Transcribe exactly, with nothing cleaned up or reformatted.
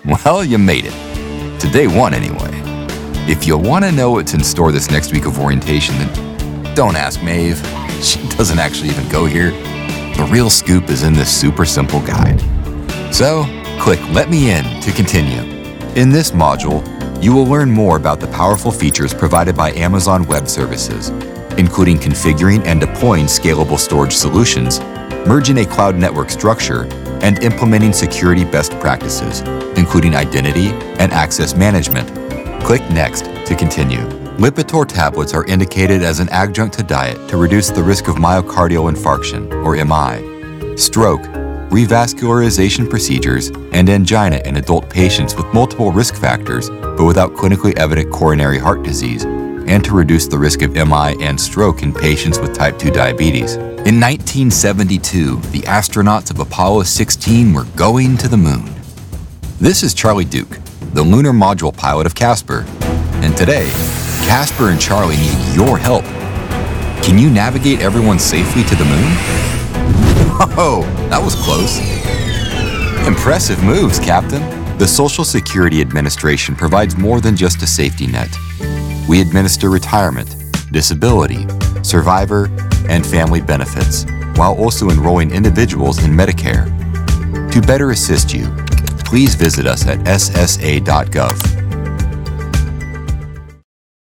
Well, you made it. To day one, anyway. If you want to know what's in store this next week of orientation, then don't ask Maeve. She doesn't actually even go here. The real scoop is in this super simple guide. So, click Let Me In to continue. In this module, you will learn more about the powerful features provided by Amazon Web Services, including configuring and deploying scalable storage solutions, merging a cloud network structure, and implementing security best practices, including identity and access management. Click Next to continue. Lipitor tablets are indicated as an adjunct to diet to reduce the risk of myocardial infarction, or M I, stroke, revascularization procedures, and angina in adult patients with multiple risk factors but without clinically evident coronary heart disease, and to reduce the risk of M I and stroke in patients with type two diabetes. In nineteen seventy-two, the astronauts of Apollo sixteen were going to the moon. This is Charlie Duke, the lunar module pilot of Casper, and today, Casper and Charlie need your help. Can you navigate everyone safely to the moon? Oh, that was close. Impressive moves, Captain. The Social Security Administration provides more than just a safety net. We administer retirement, disability, survivor, and family benefits, while also enrolling individuals in Medicare. To better assist you, please visit us at s s a dot gov.